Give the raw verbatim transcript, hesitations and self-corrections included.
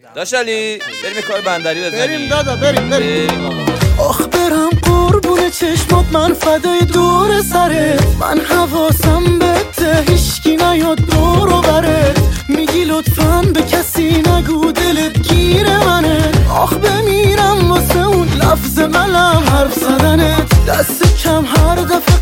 داشالی بریم کار بندری بزنیم. بریم دادا بریم بریم, بریم آخ برم قربون چشمات من فدای دور سرت، من حواسم بده هیشکی نیاد دور و برت، میگی لطفاً به کسی نگو دلت گیر منه، آخ بمیرم واسه اون لفظ ملم حرف زدنت، دست کم هر دفعه